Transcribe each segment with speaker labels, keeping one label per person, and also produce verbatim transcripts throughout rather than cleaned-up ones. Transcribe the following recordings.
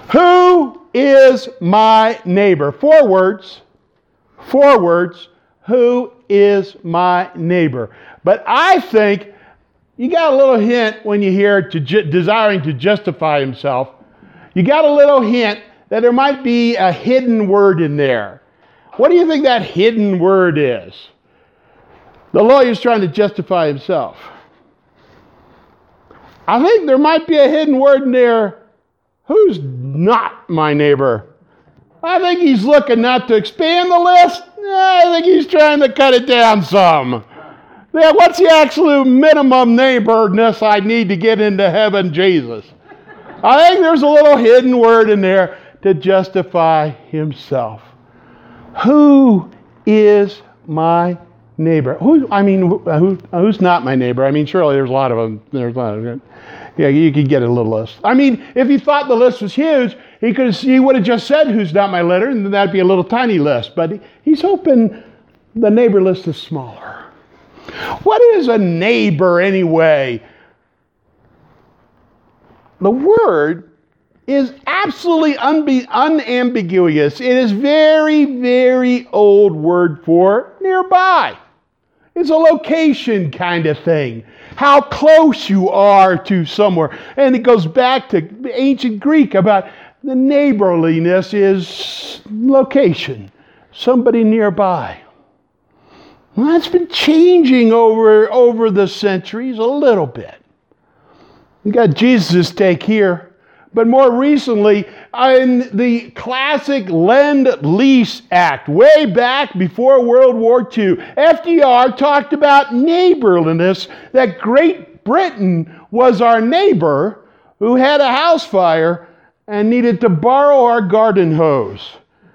Speaker 1: Who is my neighbor? Four words. Four words. Who is my neighbor? But I think you got a little hint when you hear to ju- desiring to justify himself. You got a little hint that there might be a hidden word in there. What do you think that hidden word is? The lawyer's trying to justify himself. I think there might be a hidden word in there. Who's not my neighbor? I think he's looking not to expand the list. I think he's trying to cut it down some. Yeah, what's the absolute minimum neighborness I need to get into heaven, Jesus? I think there's a little hidden word in there to justify himself. Who is my neighbor? Who? I mean, who, who's not my neighbor? I mean, surely there's a lot of them. There's a lot of them. Yeah, you could get a little list. I mean, if he thought the list was huge, he could he would have just said, "Who's not my neighbor?" and that'd be a little tiny list. But he's hoping the neighbor list is smaller. What is a neighbor anyway? The word is absolutely unbe- unambiguous. It is very, very old word for nearby. It's a location kind of thing. How close you are to somewhere. And it goes back to ancient Greek about the neighborliness is location. Somebody nearby. Well, that's been changing over, over the centuries a little bit. You got Jesus' take here. But more recently, in the classic Lend-Lease Act, way back before World War Two, F D R talked about neighborliness, that Great Britain was our neighbor who had a house fire and needed to borrow our garden hose.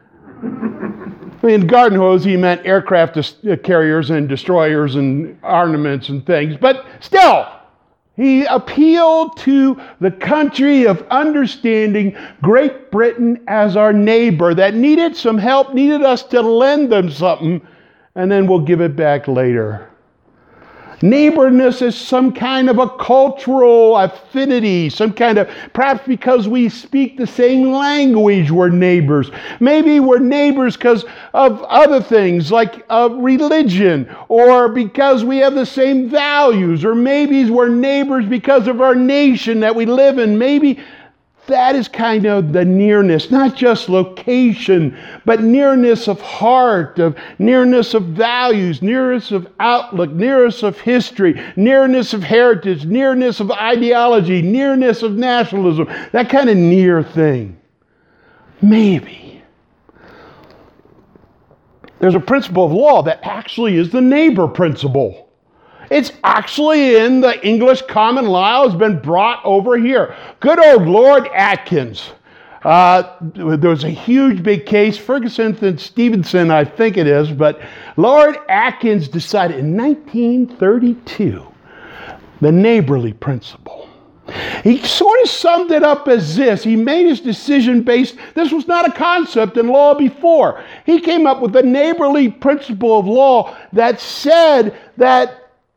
Speaker 1: I mean, garden hose, he meant aircraft dis- carriers and destroyers and armaments and things, but still, he appealed to the country of understanding, Great Britain as our neighbor that needed some help, needed us to lend them something, and then we'll give it back later. Neighborness is some kind of a cultural affinity, some kind of, perhaps because we speak the same language, we're neighbors. Maybe we're neighbors because of other things like uh, religion, or because we have the same values, or maybe we're neighbors because of our nation that we live in. Maybe that is kind of the nearness, not just location, but nearness of heart, of nearness of values, nearness of outlook, nearness of history, nearness of heritage, nearness of ideology, nearness of nationalism, that kind of near thing. Maybe. There's a principle of law that actually is the neighbor principle. It's actually in the English common law. It's been brought over here. Good old Lord Atkins. Uh, there was a huge big case, Ferguson and Stevenson, I think it is, but Lord Atkins decided in nineteen thirty-two the neighborly principle. He sort of summed it up as this. He made his decision based, this was not a concept in law before. He came up with the neighborly principle of law that said that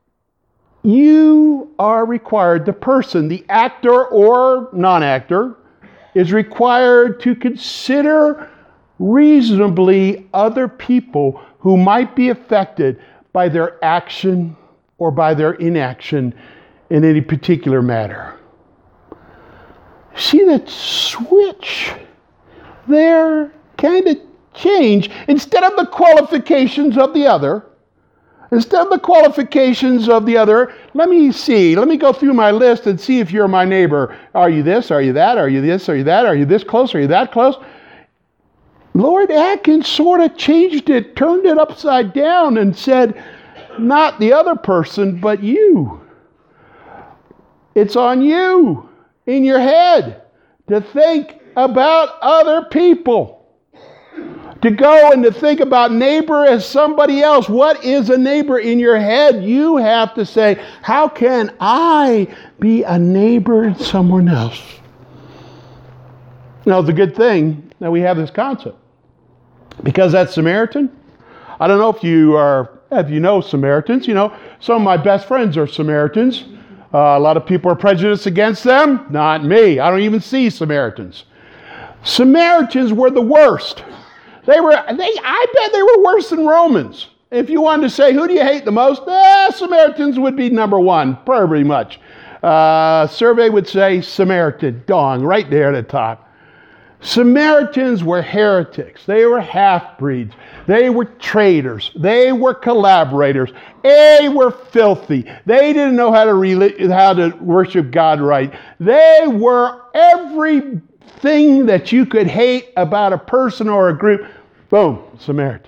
Speaker 1: you are required, the person, the actor or non-actor, is required to consider reasonably other people who might be affected by their action or by their inaction in any particular matter. See that switch there kind of change. Instead of the qualifications of the other, Instead of the qualifications of the other, let me see. Let me go through my list and see if you're my neighbor. Are you this? Are you that? Are you this? Are you that? Are you this close? Are you that close? Lord Atkins sort of changed it, turned it upside down and said, not the other person, but you. It's on you, in your head, to think about other people. To go and to think about neighbor as somebody else. What is a neighbor in your head? You have to say, how can I be a neighbor to someone else? Now, it's a good thing that we have this concept. Because that Samaritan, I don't know if you are, if you know Samaritans, you know, some of my best friends are Samaritans. Uh, a lot of people are prejudiced against them. Not me. I don't even see Samaritans. Samaritans were the worst. They were, they, I bet they were worse than Romans. If you wanted to say, who do you hate the most? Eh, Samaritans would be number one, pretty much. Uh, survey would say Samaritan, dong, right there at the top. Samaritans were heretics. They were half-breeds. They were traitors. They were collaborators. They were filthy. They didn't know how to re- how to worship God right. They were everything that you could hate about a person or a group. Boom, Samaritans.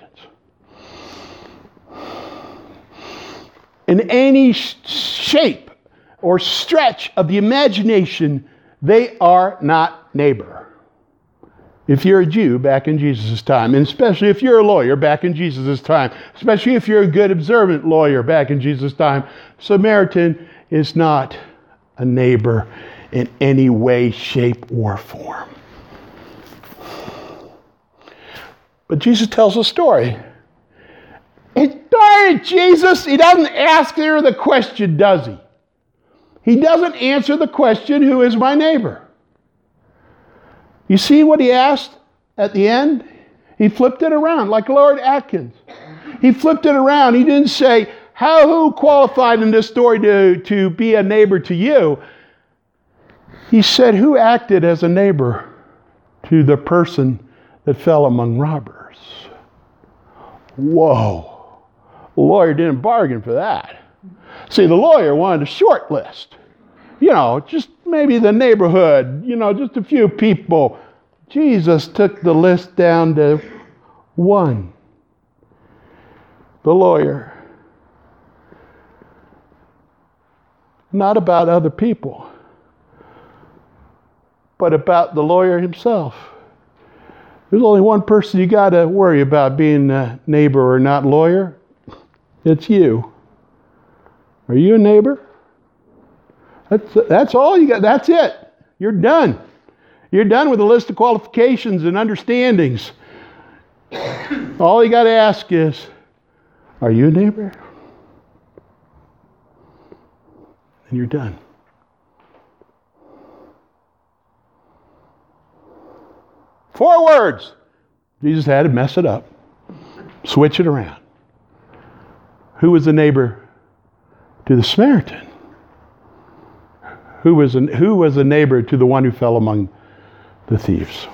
Speaker 1: In any sh- shape or stretch of the imagination, they are not neighbor. If you're a Jew back in Jesus' time, and especially if you're a lawyer back in Jesus' time, especially if you're a good observant lawyer back in Jesus' time, Samaritan is not a neighbor in any way, shape, or form. But Jesus tells a story. And darn it, Jesus, he doesn't ask her the question, does he? He doesn't answer the question, who is my neighbor? You see what he asked at the end? He flipped it around, like Lord Atkins. He flipped it around. He didn't say, how, who qualified in this story to, to be a neighbor to you? He said, who acted as a neighbor to the person that fell among robbers? Whoa. The lawyer didn't bargain for that. See, the lawyer wanted a short list. You know, just maybe the neighborhood, you know, just a few people. Jesus took the list down to one. The lawyer. Not about other people, but about the lawyer himself. There's only one person you got to worry about being a neighbor or not lawyer. It's you. Are you a neighbor? That's, that's all you got. That's it. You're done. You're done with a list of qualifications and understandings. All you got to ask is, are you a neighbor? And you're done. Four words. Jesus had to mess it up. Switch it around. Who was the neighbor to the Samaritan? Who was, an, who was the neighbor to the one who fell among the thieves?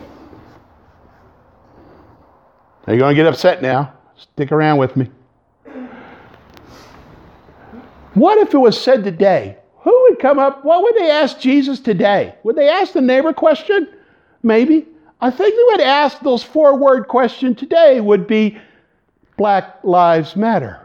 Speaker 1: Are you going to get upset now? Stick around with me. What if it was said today? Who would come up? What would they ask Jesus today? Would they ask the neighbor question? Maybe. I think they would ask those four-word question today would be Black Lives Matter.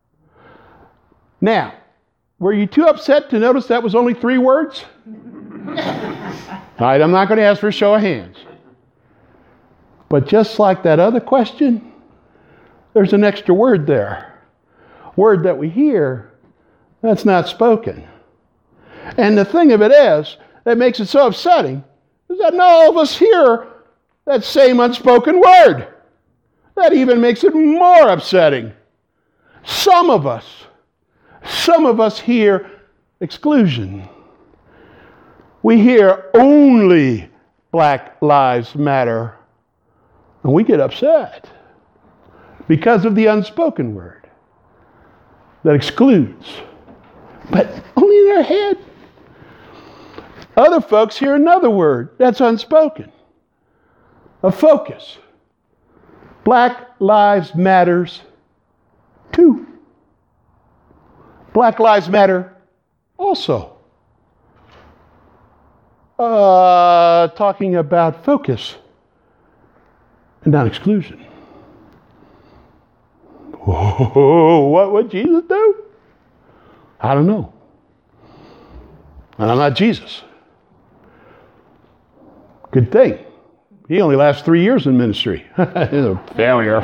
Speaker 1: Now, were you too upset to notice that was only three words? All right, I'm not going to ask for a show of hands. But just like that other question, there's an extra word there. Word that we hear, that's not spoken. And the thing of it is, that makes it so upsetting, is that not all of us hear that same unspoken word. That even makes it more upsetting. Some of us, some of us hear exclusion. We hear only Black Lives Matter. And we get upset because of the unspoken word that excludes. But only in our head. Other folks hear another word that's unspoken. A focus. Black Lives Matters too. Black Lives Matter also. Uh, talking about focus and not exclusion. Whoa, what would Jesus do? I don't know. And I'm not Jesus. Good thing. He only lasts three years in ministry. He's a failure.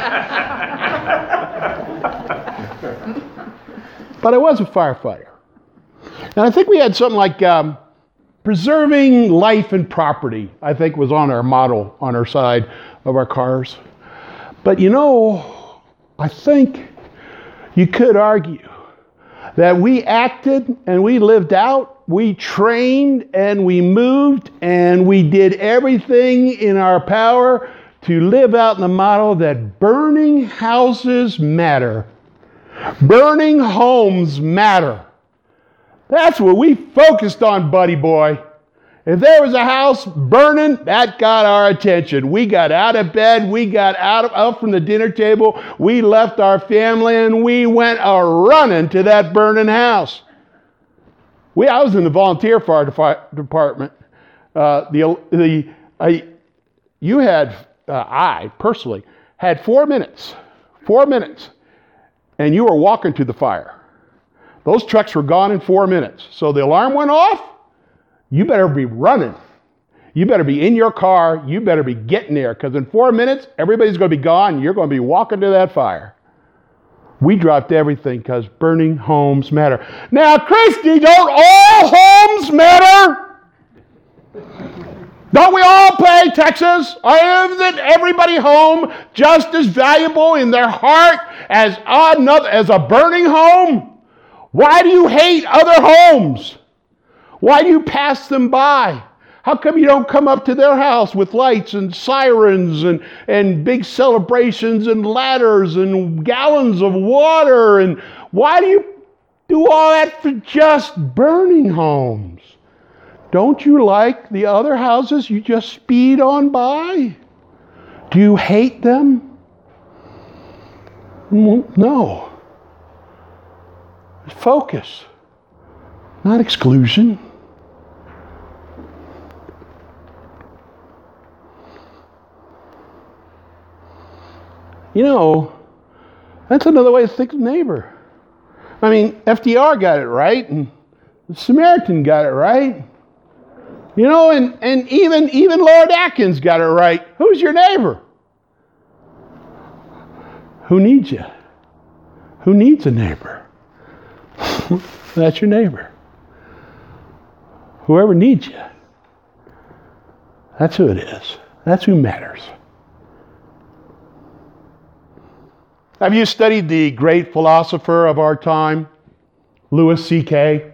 Speaker 1: But I was a firefighter. And I think we had something like um, preserving life and property, I think was on our model on our side of our cars. But you know, I think you could argue that we acted and we lived out we trained and we moved and we did everything in our power to live out the model that burning houses matter. Burning homes matter. That's what we focused on, buddy boy. If there was a house burning, that got our attention. We got out of bed. We got out, of, out from the dinner table. We left our family and we went a running to that burning house. We, I was in the volunteer fire department. Uh, the, the, I, you had, uh, I personally, had four minutes, four minutes, and you were walking to the fire. Those trucks were gone in four minutes. So the alarm went off. You better be running. You better be in your car. You better be getting there, because in four minutes, everybody's going to be gone. You're going to be walking to that fire. We dropped everything because burning homes matter. Now, Christy, don't all homes matter? Don't we all pay taxes? Isn't everybody home just as valuable in their heart as another, as a burning home? Why do you hate other homes? Why do you pass them by? How come you don't come up to their house with lights and sirens and, and big celebrations and ladders and gallons of water? And why do you do all that for just burning homes? Don't you like the other houses you just speed on by? Do you hate them? No. Focus, not exclusion. You know, that's another way to think of neighbor. I mean, F D R got it right, and the Samaritan got it right. You know, and, and even, even Lord Atkins got it right. Who's your neighbor? Who needs you? Who needs a neighbor? That's your neighbor. Whoever needs you. That's who it is. That's who matters. Have you studied the great philosopher of our time, Louis C K?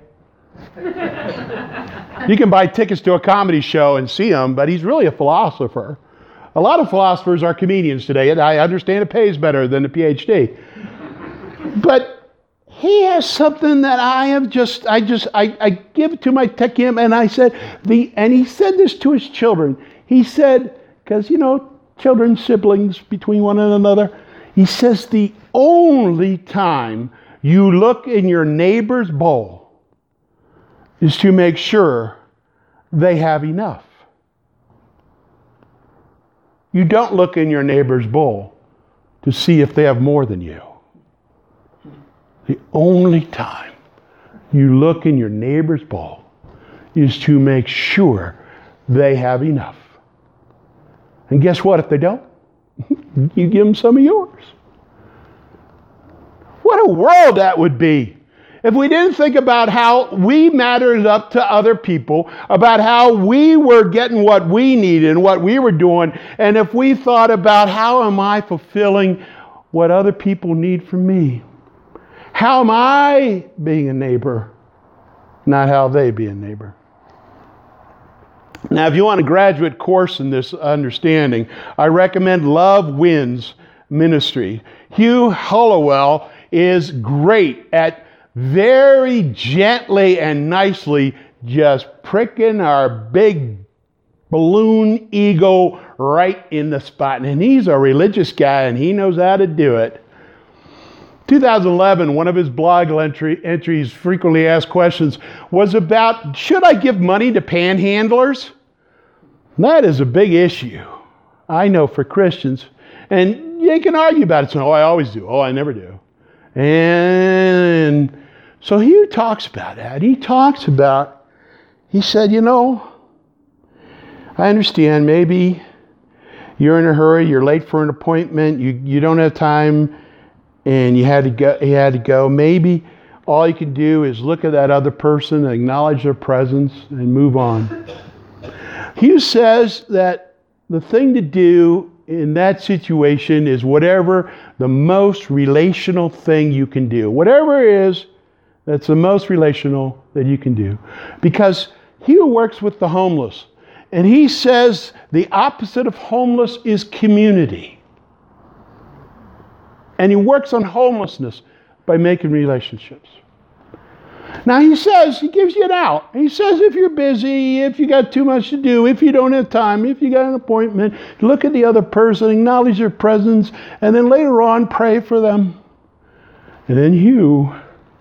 Speaker 1: You can buy tickets to a comedy show and see him, but he's really a philosopher. A lot of philosophers are comedians today, and I understand it pays better than a P H D. But he has something that I have just, I just, I, I give to my tech him, and I said, the, and he said this to his children. He said, because, you know, children, siblings between one another, he says, the only time you look in your neighbor's bowl is to make sure they have enough. You don't look in your neighbor's bowl to see if they have more than you. The only time you look in your neighbor's bowl is to make sure they have enough. And guess what if they don't? You give them some of yours. What a world that would be if we didn't think about how we mattered up to other people, about how we were getting what we needed and what we were doing, and if we thought about how am I fulfilling what other people need from me? How am I being a neighbor, not how they be a neighbor? Now, if you want a graduate course in this understanding, I recommend Love Wins Ministry. Hugh Hollowell is great at very gently and nicely just pricking our big balloon ego right in the spot. And he's a religious guy, and he knows how to do it. two thousand eleven, one of his blog entry, entries, frequently asked questions, was about, should I give money to panhandlers? That is a big issue, I know, for Christians. And you can argue about it. So, oh, I always do. Oh, I never do. And so he talks about that. He talks about, he said, you know, I understand maybe you're in a hurry, you're late for an appointment, you, you don't have time, and you had to go, you had to go. Maybe all you can do is look at that other person, acknowledge their presence, and move on. Hugh says that the thing to do in that situation is whatever the most relational thing you can do. Whatever it is That's the most relational that you can do. Because he who works with the homeless, and he says the opposite of homeless is community. And he works on homelessness by making relationships. Now he says, he gives you an out. He says if you're busy, if you got too much to do, if you don't have time, if you got an appointment, look at the other person, acknowledge their presence, and then later on pray for them. And then you,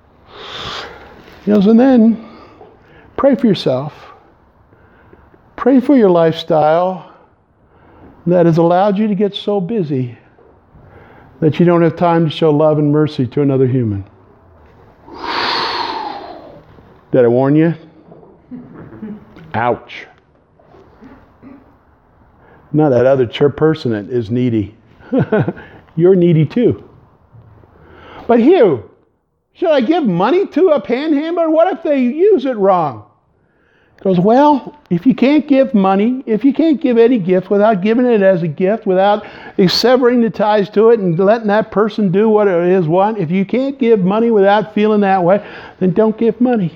Speaker 1: he goes, and then pray for yourself. Pray for your lifestyle that has allowed you to get so busy that you don't have time to show love and mercy to another human. Did I warn you? Ouch. Now that other church person that is needy. You're needy too. But Hugh, should I give money to a panhandler? What if they use it wrong? He goes, well, if you can't give money, if you can't give any gift without giving it as a gift, without severing the ties to it and letting that person do what it is want, if you can't give money without feeling that way, then don't give money.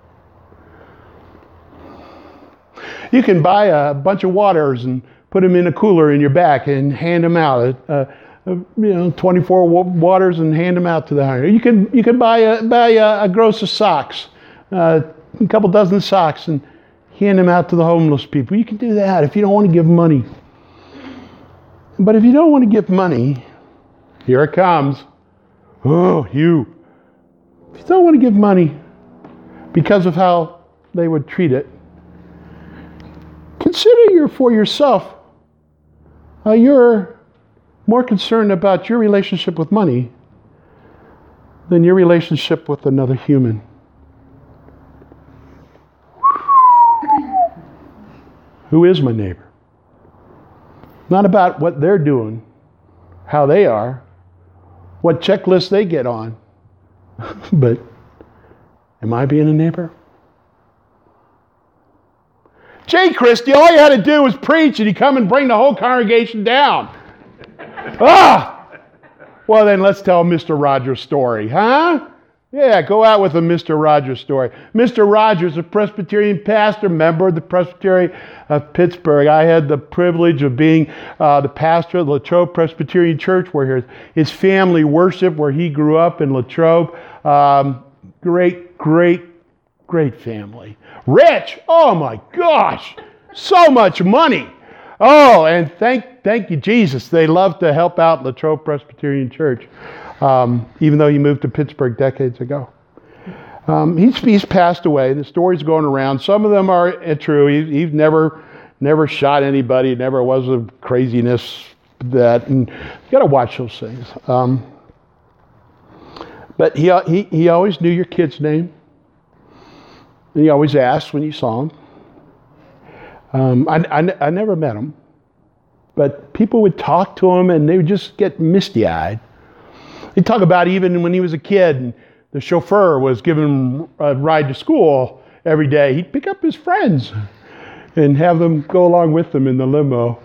Speaker 1: You can buy a bunch of waters and put them in a cooler in your back and hand them out. Uh, uh, you know, twenty-four waters and hand them out to the hungry. You can you can buy a buy a, a gross of socks, uh, a couple dozen socks, and hand them out to the homeless people. You can do that if you don't want to give money. But if you don't want to give money, here it comes. Oh, you. If you don't want to give money because of how they would treat it, consider you're for yourself. Uh, you're more concerned about your relationship with money than your relationship with another human. Who is my neighbor? Not about what they're doing, how they are, what checklist they get on, but am I being a neighbor? Jay Christie, all you had to do was preach and you come and bring the whole congregation down. Ah! Well, then let's tell Mister Rogers' story, huh? Yeah, go out with a Mister Rogers story. Mister Rogers, a Presbyterian pastor, member of the Presbytery of Pittsburgh. I had the privilege of being uh, the pastor of Latrobe Presbyterian Church, where his, his family worshiped, where he grew up in Latrobe. Um, great, great, great family. Rich, oh my gosh, so much money. Oh, and thank thank you, Jesus. They love to help out Latrobe Presbyterian Church, um, even though he moved to Pittsburgh decades ago. Um, he's, he's passed away. The story's going around. Some of them are uh, true. He, he's never never shot anybody. Never was a craziness that. And you got to watch those things. Um, but he, he he always knew your kid's name. And he always asked when you saw him. Um, I, I, I never met him, but people would talk to him and they would just get misty-eyed. They'd talk about even when he was a kid and the chauffeur was giving him a ride to school every day, he'd pick up his friends and have them go along with him in the limo.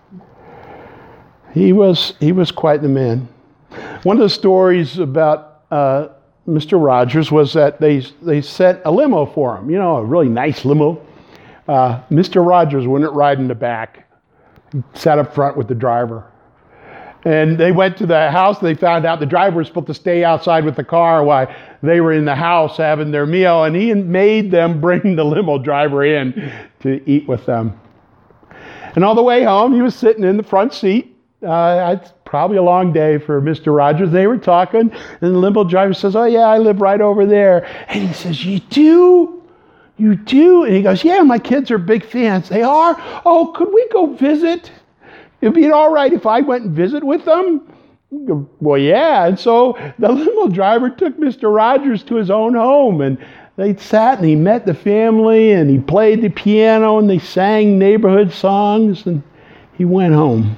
Speaker 1: He was he was quite the man. One of the stories about uh, Mister Rogers was that they they sent a limo for him, you know, a really nice limo. Uh, Mister Rogers wouldn't ride in the back. He sat up front with the driver. And they went to the house. They found out the driver was supposed to stay outside with the car while they were in the house having their meal. And he made them bring the limo driver in to eat with them. And all the way home, he was sitting in the front seat. Uh, it's probably a long day for Mister Rogers. They were talking, and the limo driver says, "Oh yeah, I live right over there." And he says, "You do? You do?" And he goes, "Yeah, my kids are big fans." "They are? Oh, could we go visit? It'd be all right if I went and visit with them?" Go, "Well, yeah." And so the limo driver took Mister Rogers to his own home, and they sat and he met the family, and he played the piano, and they sang neighborhood songs, and he went home.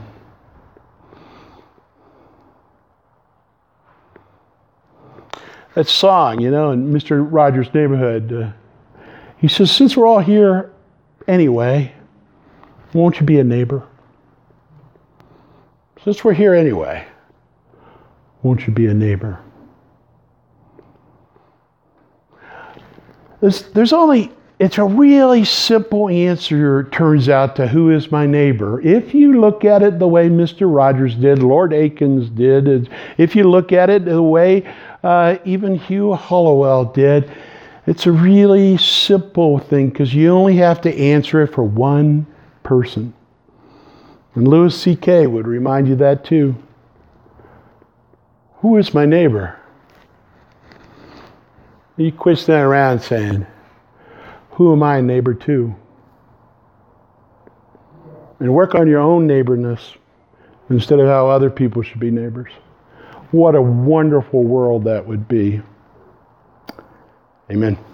Speaker 1: That song, you know, in Mister Rogers' neighborhood, uh, he says, "Since we're all here anyway, won't you be a neighbor? Since we're here anyway, won't you be a neighbor?" There's, there's only, it's a really simple answer, it turns out, to who is my neighbor. If you look at it the way Mister Rogers did, Lord Akins did, if you look at it the way uh, even Hugh Hollowell did, it's a really simple thing because you only have to answer it for one person. And Louis C K would remind you that too. Who is my neighbor? You quit standing around saying, who am I a neighbor to? And work on your own neighborness instead of how other people should be neighbors. What a wonderful world that would be. Amen.